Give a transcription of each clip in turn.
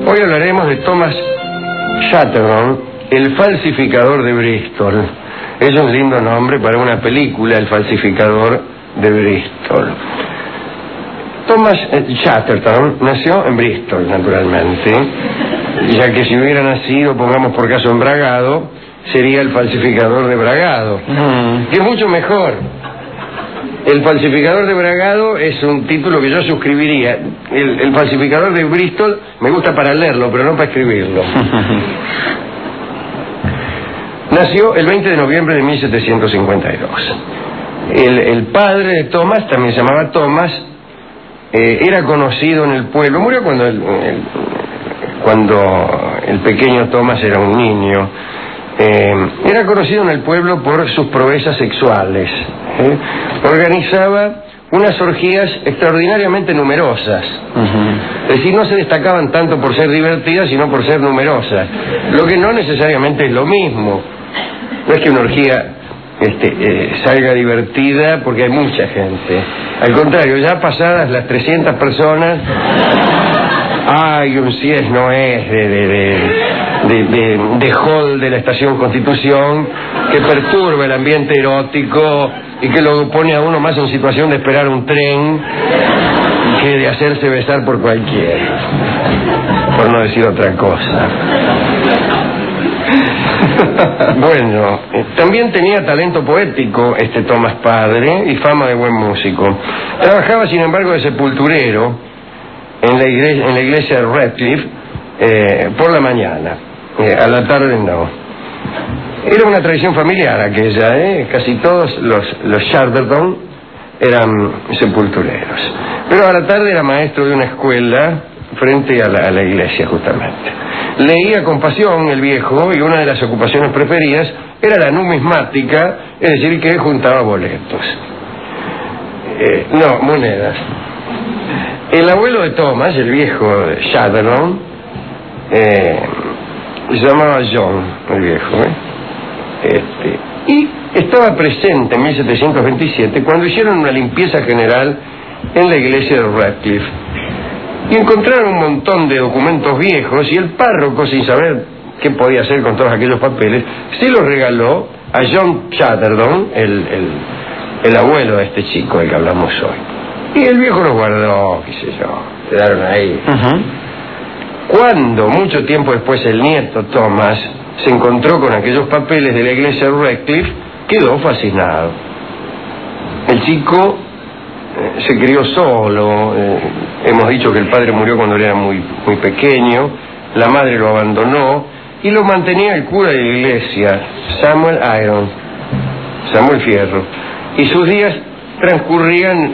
Hoy hablaremos de Thomas Chatterton, el falsificador de Bristol. Es un lindo nombre para una película, El falsificador de Bristol. Thomas Chatterton nació en Bristol, naturalmente, ya que si hubiera nacido, pongamos por caso, en Bragado, sería el falsificador de Bragado, que es mucho mejor. El falsificador de Bragado es un título que yo suscribiría. El falsificador de Bristol me gusta para leerlo, pero no para escribirlo. Nació el 20 de noviembre de 1752. El padre de Thomas, también se llamaba Thomas, era conocido en el pueblo. Murió cuando el pequeño Thomas era un niño. Era conocido en el pueblo por sus proezas sexuales. Organizaba unas orgías extraordinariamente numerosas. Es decir, no se destacaban tanto por ser divertidas, sino por ser numerosas, lo que no necesariamente es lo mismo. No es que una orgía salga divertida porque hay mucha gente. Al contrario, ya pasadas las 300 personas, hay un Sies Noés de hall de la Estación Constitución que perturba el ambiente erótico y que lo pone a uno más en situación de esperar un tren que de hacerse besar por cualquiera, por no decir otra cosa. Bueno, también tenía talento poético Thomas padre y fama de buen músico. Trabajaba, sin embargo, de sepulturero en la iglesia de Radcliffe por la mañana. A la tarde no. Era una tradición familiar aquella, casi todos los Chatterton eran sepultureros. Pero a la tarde era maestro de una escuela frente a la iglesia, justamente. Leía con pasión el viejo, y una de las ocupaciones preferidas era la numismática, es decir, que juntaba boletos. No, monedas. El abuelo de Thomas, el viejo Chatterton, se llamaba John, el viejo, y estaba presente en 1727 cuando hicieron una limpieza general en la iglesia de Radcliffe y encontraron un montón de documentos viejos, y el párroco, sin saber qué podía hacer con todos aquellos papeles, se los regaló a John Chatterton, el abuelo de este chico del que hablamos hoy. Y el viejo los guardó, qué sé yo, quedaron ahí. Cuando, mucho tiempo después, el nieto Thomas se encontró con aquellos papeles de la iglesia de Radcliffe, quedó fascinado. El chico se crió solo. Hemos dicho que el padre murió cuando era muy pequeño, la madre lo abandonó y lo mantenía el cura de la iglesia, Samuel Fierro, y sus días transcurrían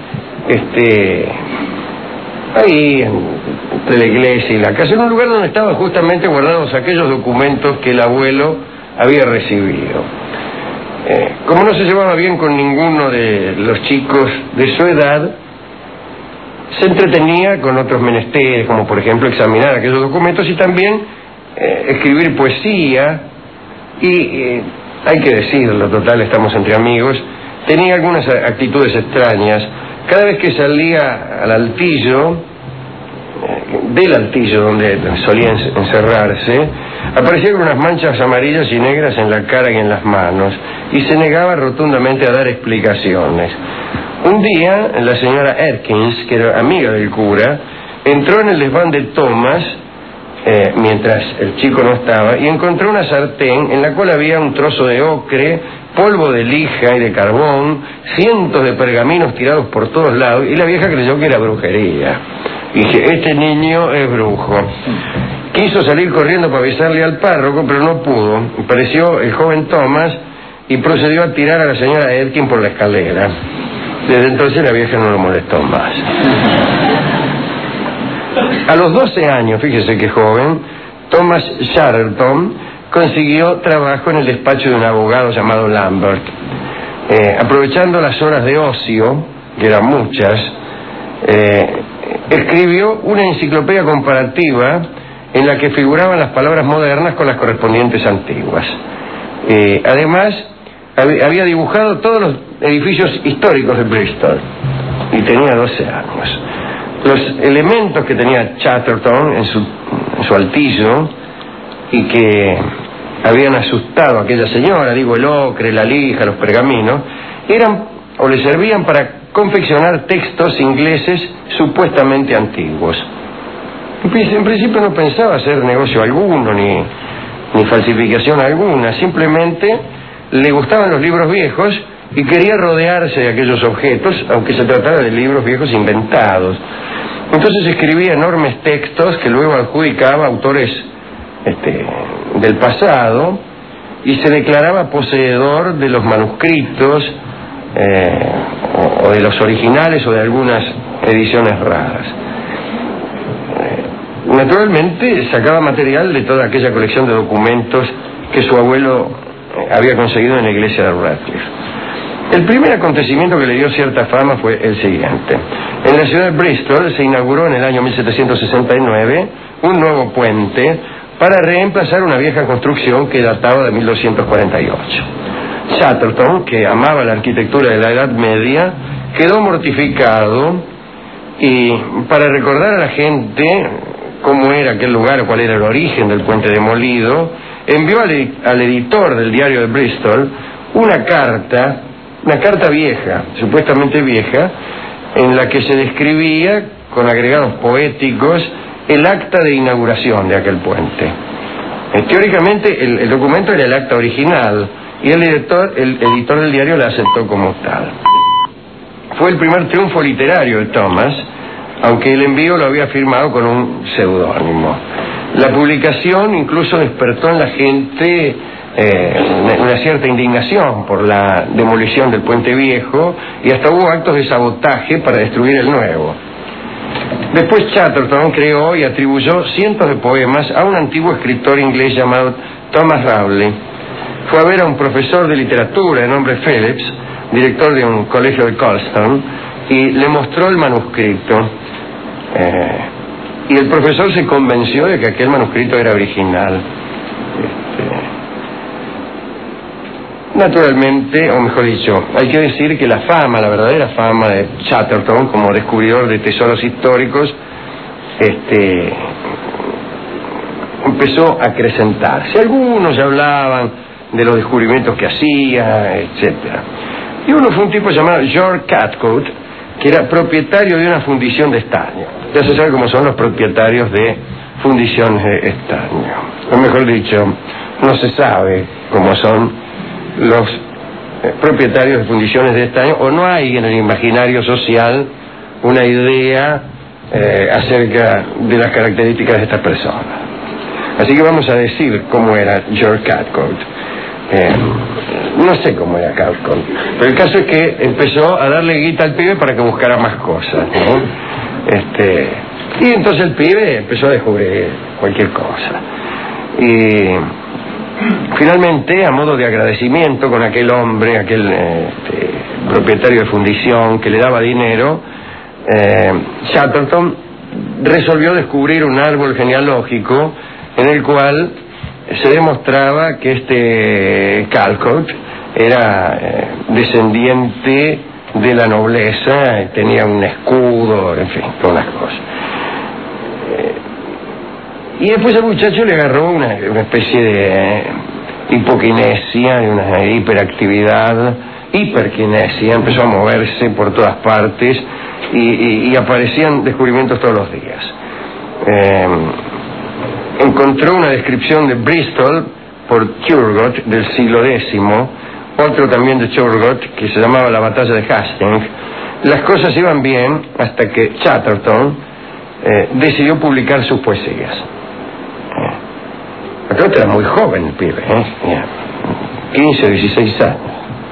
ahí entre la iglesia y la casa, en un lugar donde estaban justamente guardados aquellos documentos que el abuelo había recibido. Como no se llevaba bien con ninguno de los chicos de su edad, se entretenía con otros menesteres, como por ejemplo examinar aquellos documentos y también escribir poesía. Y hay que decirlo, total, estamos entre amigos, tenía algunas actitudes extrañas. Cada vez que salía al altillo, del altillo donde solía encerrarse, aparecía con unas manchas amarillas y negras en la cara y en las manos, y se negaba rotundamente a dar explicaciones. Un día, la señora Erkins, que era amiga del cura, entró en el desván de Thomas mientras el chico no estaba, y encontró una sartén en la cual había un trozo de ocre, polvo de lija y de carbón, cientos de pergaminos tirados por todos lados, y la vieja creyó que era brujería. Y dije, este niño es brujo. Quiso salir corriendo para avisarle al párroco, pero no pudo. Apareció el joven Thomas y procedió a tirar a la señora Erkin por la escalera. Desde entonces la vieja no lo molestó más. A los 12 años, fíjese qué joven, Thomas Chatterton consiguió trabajo en el despacho de un abogado llamado Lambert. Aprovechando las horas de ocio, que eran muchas, escribió una enciclopedia comparativa en la que figuraban las palabras modernas con las correspondientes antiguas. Además, había dibujado todos los edificios históricos de Bristol y tenía 12 años. los elementos que tenía Chatterton en su altillo y que habían asustado a aquella señora, digo, el ocre, la lija, los pergaminos, eran o le servían para confeccionar textos ingleses supuestamente antiguos. En principio no pensaba hacer negocio alguno, ni falsificación alguna, simplemente le gustaban los libros viejos y quería rodearse de aquellos objetos, aunque se tratara de libros viejos inventados. Entonces escribía enormes textos que luego adjudicaba a autores del pasado y se declaraba poseedor de los manuscritos o de los originales o de algunas ediciones raras. Naturalmente sacaba material de toda aquella colección de documentos que su abuelo había conseguido en la iglesia de Radcliffe. El primer acontecimiento que le dio cierta fama fue el siguiente. En la ciudad de Bristol se inauguró en el año 1769 un nuevo puente para reemplazar una vieja construcción que databa de 1248. Chatterton, que amaba la arquitectura de la Edad Media, quedó mortificado y, para recordar a la gente cómo era aquel lugar o cuál era el origen del puente demolido, envió al editor del diario de Bristol una carta vieja, supuestamente vieja, en la que se describía, con agregados poéticos, el acta de inauguración de aquel puente. Teóricamente el documento era el acta original y el editor del diario la aceptó como tal. Fue el primer triunfo literario de Thomas, aunque el envío lo había firmado con un seudónimo. La publicación incluso despertó en la gente una cierta indignación por la demolición del puente viejo y hasta hubo actos de sabotaje para destruir el nuevo. Después Chatterton creó y atribuyó cientos de poemas a un antiguo escritor inglés llamado Thomas Rowley. Fue a ver a un profesor de literatura de nombre Phillips, director de un colegio de Colston, y le mostró el manuscrito. Y el profesor se convenció de que aquel manuscrito era original. Naturalmente, o mejor dicho, hay que decir que la verdadera fama de Chatterton como descubridor de tesoros históricos, empezó a acrecentarse. Algunos ya hablaban de los descubrimientos que hacía, etcétera. Y uno fue un tipo llamado George Cathcart, que era propietario de una fundición de estaño. Ya se sabe cómo son los propietarios de fundiciones de estaño. O mejor dicho, no se sabe cómo son los propietarios de fundiciones de estaño, o no hay en el imaginario social una idea acerca de las características de estas personas. Así que vamos a decir cómo era George Cathcart. No sé cómo era Cathcart, pero el caso es que empezó a darle guita al pibe para que buscara más cosas, ¿no? Y entonces el pibe empezó a descubrir cualquier cosa. Y finalmente, a modo de agradecimiento con aquel hombre, aquel propietario de fundición que le daba dinero, Chatterton resolvió descubrir un árbol genealógico en el cual se demostraba que Cathcart era descendiente de la nobleza, tenía un escudo, en fin, todas las cosas. Y después el muchacho le agarró una especie de hipoquinesia, una hiperquinesia, empezó a moverse por todas partes y aparecían descubrimientos todos los días. Encontró una descripción de Bristol por Turgot del siglo X, otro también de Turgot que se llamaba la batalla de Hastings. Las cosas iban bien hasta que Chatterton decidió publicar sus poesías. Creo que era muy joven el pibe, 15 o 16 años.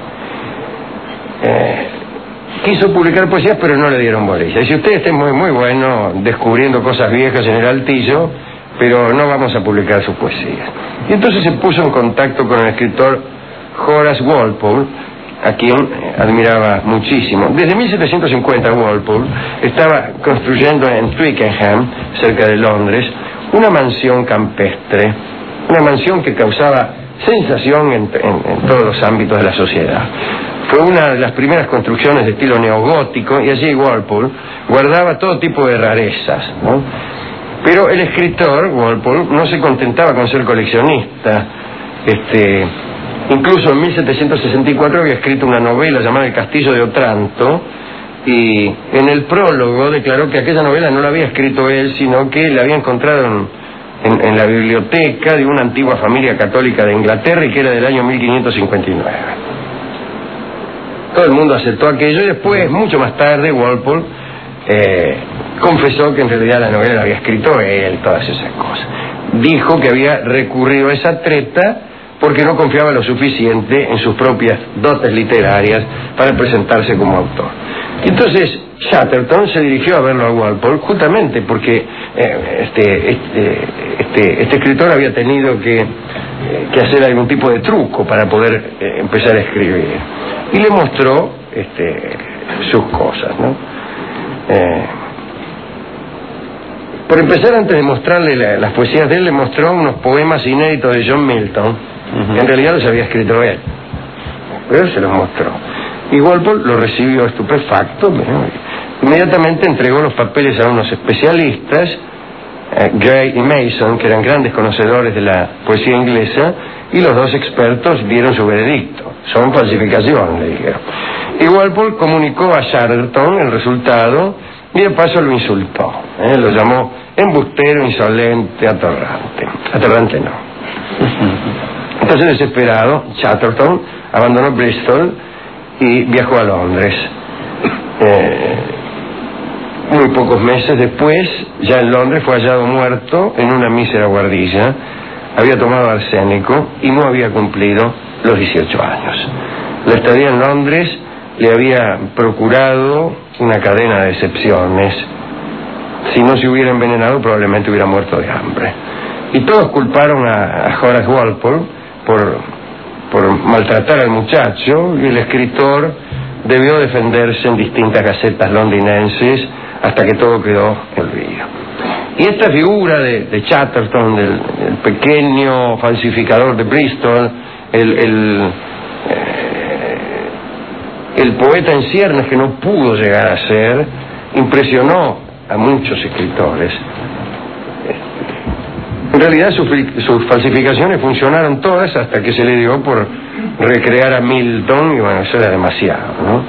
Quiso publicar poesías, pero no le dieron bolilla. Dice, usted está muy bueno descubriendo cosas viejas en el altillo, pero no vamos a publicar sus poesías. Y entonces se puso en contacto con el escritor Horace Walpole, a quien admiraba muchísimo. Desde 1750 Walpole estaba construyendo en Twickenham, cerca de Londres, una mansión campestre, una mansión que causaba sensación en todos los ámbitos de la sociedad. Fue una de las primeras construcciones de estilo neogótico, y allí Walpole guardaba todo tipo de rarezas, ¿no? Pero el escritor, Walpole, no se contentaba con ser coleccionista. Incluso en 1764 había escrito una novela llamada El Castillo de Otranto, y en el prólogo declaró que aquella novela no la había escrito él, sino que la había encontrado en la biblioteca de una antigua familia católica de Inglaterra y que era del año 1559. Todo el mundo aceptó aquello, y después, mucho más tarde, Walpole confesó que en realidad la novela la había escrito él, todas esas cosas. Dijo que había recurrido a esa treta porque no confiaba lo suficiente en sus propias dotes literarias para presentarse como autor. Y entonces Chatterton se dirigió a verlo a Walpole justamente porque este escritor había tenido que hacer algún tipo de truco para poder empezar a escribir, y le mostró sus cosas, ¿no? Por empezar, antes de mostrarle las poesías de él, le mostró unos poemas inéditos de John Milton, que en realidad los había escrito él, pero se los mostró. Y Walpole lo recibió estupefacto, ¿no? Inmediatamente entregó los papeles a unos especialistas, Gray y Mason, que eran grandes conocedores de la poesía inglesa, y los dos expertos dieron su veredicto: son falsificación, le dijeron. Y Walpole comunicó a Chatterton el resultado, y de paso lo insultó, lo llamó embustero, insolente, atorrante. Atorrante no. Entonces, desesperado, Chatterton abandonó Bristol y viajó a Londres. Muy pocos meses después, ya en Londres, fue hallado muerto en una mísera guardilla. Había tomado arsénico y no había cumplido los 18 años. La estadía en Londres le había procurado una cadena de decepciones. Si no se hubiera envenenado, probablemente hubiera muerto de hambre. Y todos culparon a Horace Walpole por maltratar al muchacho, y el escritor debió defenderse en distintas gacetas londinenses hasta que todo quedó olvidado. Y esta figura de Chatterton, del pequeño falsificador de Bristol, el poeta en ciernes que no pudo llegar a ser, impresionó a muchos escritores. En realidad sus falsificaciones funcionaron todas hasta que se le dio por recrear a Milton, y bueno, eso era demasiado, ¿no?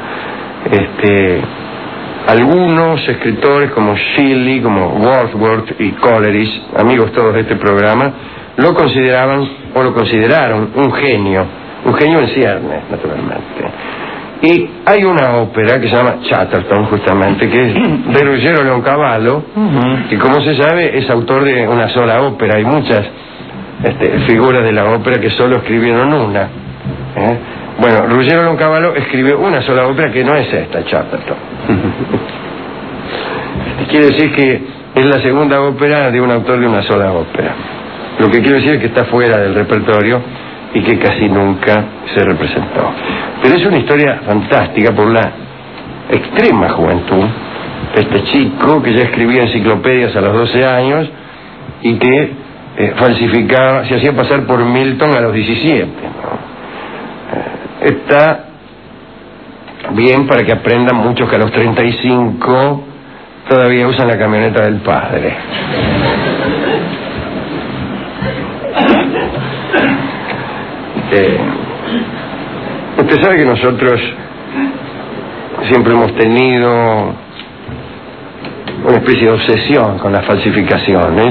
Algunos escritores como Shelley, como Wordsworth y Coleridge, amigos todos de este programa, lo consideraban o lo consideraron un genio en ciernes, naturalmente. Y hay una ópera que se llama Chatterton, justamente, que es de Ruggero Leoncavallo, que, como se sabe, es autor de una sola ópera. Hay muchas figuras de la ópera que solo escribieron una. Bueno, Ruggero Leoncavallo escribió una sola ópera que no es esta, Chatterton. Quiere decir que es la segunda ópera de un autor de una sola ópera. Lo que quiero decir es que está fuera del repertorio y que casi nunca se representó. Pero es una historia fantástica por la extrema juventud de este chico que ya escribía enciclopedias a los 12 años y que falsificaba, se hacía pasar por Milton a los 17, ¿no? Está bien para que aprendan muchos que a los 35 todavía usan la camioneta del padre. Usted sabe que nosotros siempre hemos tenido una especie de obsesión con las falsificaciones,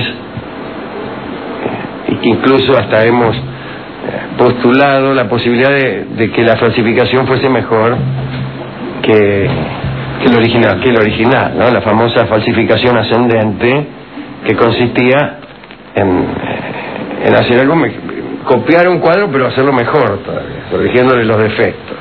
y que incluso hasta hemos postulado la posibilidad de que la falsificación fuese mejor que el original, ¿no? La famosa falsificación ascendente, que consistía en hacer algo, copiar un cuadro pero hacerlo mejor todavía, corrigiéndole los defectos.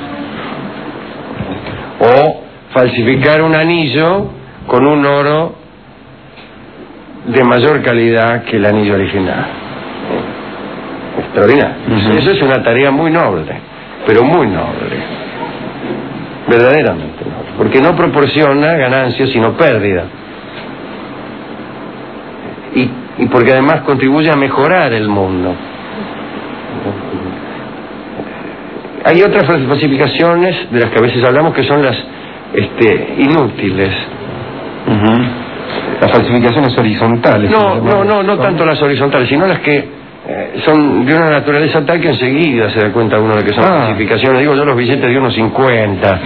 O falsificar un anillo con un oro de mayor calidad que el anillo original. Extraordinario. Eso es una tarea muy noble, pero muy noble, verdaderamente noble, porque no proporciona ganancias sino pérdida, y porque además contribuye a mejorar el mundo. Hay otras falsificaciones de las que a veces hablamos que son las inútiles. Las falsificaciones horizontales. No tanto las horizontales, sino las que son de una naturaleza tal que enseguida se da cuenta uno de que son falsificaciones. Digo yo, los billetes de unos 50.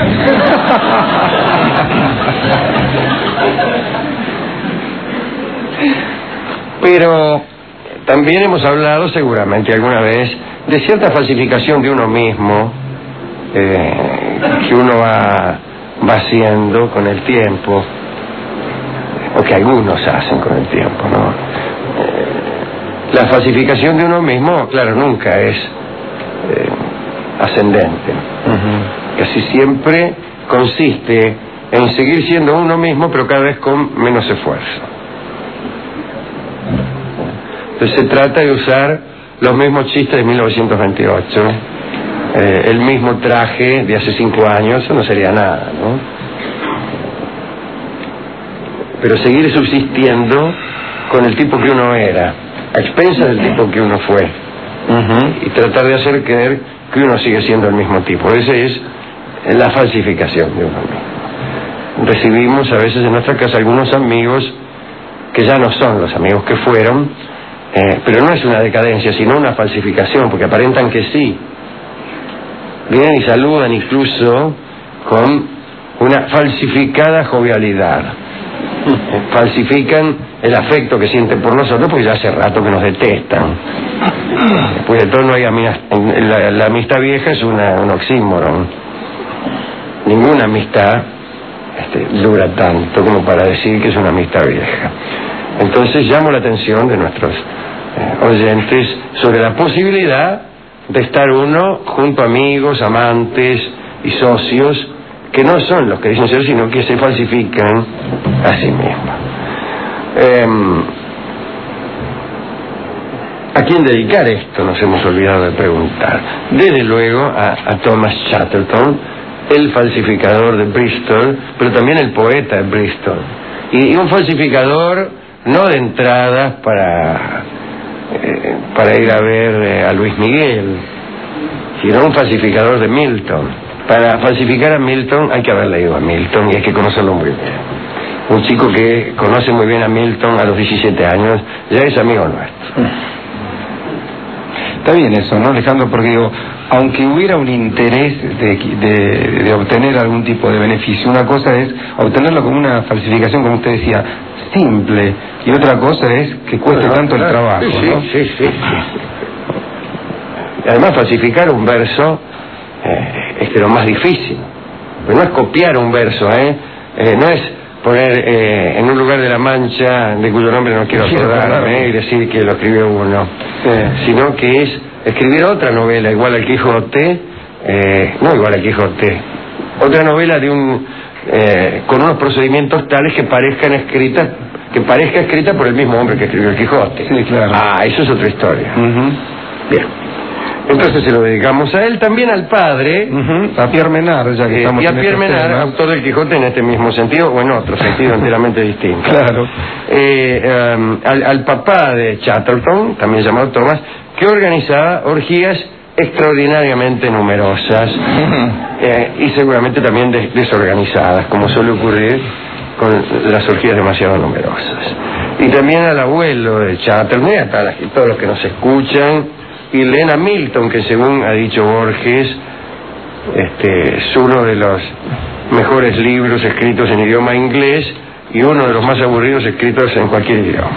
Pero también hemos hablado seguramente alguna vez de cierta falsificación de uno mismo, que uno va haciendo con el tiempo, o que algunos hacen con el tiempo, ¿no? La falsificación de uno mismo, claro, nunca es ascendente. Casi siempre consiste en seguir siendo uno mismo, pero cada vez con menos esfuerzo. Entonces se trata de usar los mismos chistes de 1928, el mismo traje de hace 5 años, eso no sería nada, ¿no? Pero seguir subsistiendo con el tipo que uno era, a expensas del tipo que uno fue, y tratar de hacer creer que uno sigue siendo el mismo tipo. Esa es la falsificación de uno mismo. Recibimos a veces en nuestra casa algunos amigos que ya no son los amigos que fueron, pero no es una decadencia, sino una falsificación, porque aparentan que sí. Vienen y saludan incluso con una falsificada jovialidad. Falsifican el afecto que sienten por nosotros, porque ya hace rato que nos detestan. Pues de todo no hay la amistad vieja es un oxímoron. Ninguna amistad dura tanto como para decir que es una amistad vieja. Entonces llamo la atención de nuestros oyentes sobre la posibilidad de estar uno junto a amigos, amantes y socios que no son los que dicen ser, sino que se falsifican a sí mismos. ¿A quién dedicar esto? Nos hemos olvidado de preguntar. Desde luego a Thomas Chatterton, el falsificador de Bristol, pero también el poeta de Bristol. Y un falsificador no de entradas para ir a ver a Luis Miguel, sino un falsificador de Milton. Para falsificar a Milton hay que haber leído a Milton y hay que conocerlo muy bien. Un chico que conoce muy bien a Milton a los 17 años ya es amigo nuestro. Está bien eso, ¿no, Alejandro? Porque digo, aunque hubiera un interés de obtener algún tipo de beneficio, una cosa es obtenerlo como una falsificación, como usted decía, simple, y otra cosa es que cueste tanto el trabajo, ¿no? Sí. Además, falsificar un verso es de lo más difícil. Pero no es copiar un verso, no es poner en un lugar de La Mancha, de cuyo nombre no quiero acordarme, y decir que lo escribió uno, sino que es escribir otra novela igual al Quijote, no igual al Quijote, otra novela de con unos procedimientos tales que parezca escrita por el mismo hombre que escribió el Quijote. Sí, claro. Eso es otra historia. Bien. Entonces se lo dedicamos a él, también al padre, a Pierre Menard, ya que estamos y a Pierre Menard, autor del Quijote en este mismo sentido, o en otro sentido enteramente distinto. Claro. Al papá de Chatterton, también llamado Thomas, que organizaba orgías extraordinariamente numerosas, y seguramente también desorganizadas, como suele ocurrir con las orgías demasiado numerosas. Y también al abuelo de Chatterton, y a todos los que nos escuchan, y leen a Milton, que según ha dicho Borges, es uno de los mejores libros escritos en idioma inglés y uno de los más aburridos escritos en cualquier idioma.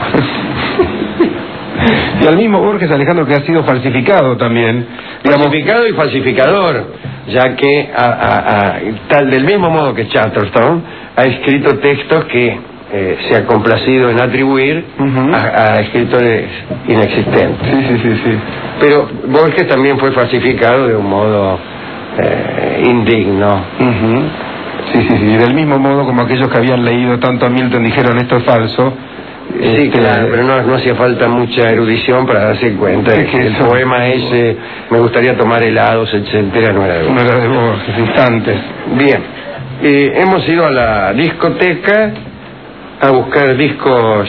Y al mismo Borges, Alejandro, que ha sido falsificado también. Falsificado y falsificador, ya que tal del mismo modo que Chatterton ha escrito textos que se ha complacido en atribuir a escritores inexistentes. Sí. Pero Borges también fue falsificado de un modo indigno. Sí, del mismo modo como aquellos que habían leído tanto a Milton dijeron esto es falso. Sí, claro, pero no hacía falta mucha erudición para darse cuenta de que el poema ese, me gustaría tomar helados, etcétera, no era de Borges, instantes. Bien, hemos ido a la discoteca a buscar discos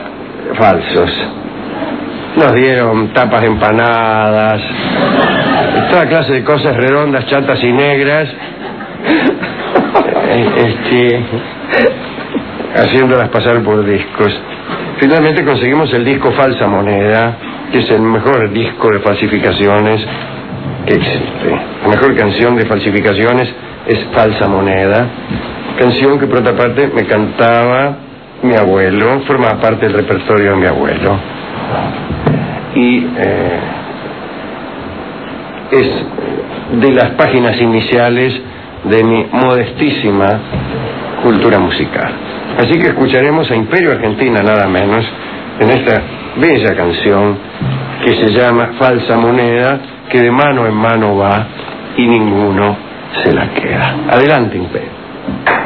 falsos. Nos dieron tapas de empanadas, toda clase de cosas redondas, chatas y negras, haciéndolas pasar por discos. Finalmente conseguimos el disco Falsa Moneda, que es el mejor disco de falsificaciones que existe. La mejor canción de falsificaciones es Falsa Moneda, canción que por otra parte me cantaba mi abuelo, formaba parte del repertorio de mi abuelo. Y es de las páginas iniciales de mi modestísima cultura musical. Así que escucharemos a Imperio Argentina nada menos en esta bella canción que se llama Falsa Moneda, que de mano en mano va y ninguno se la queda. Adelante, Imperio.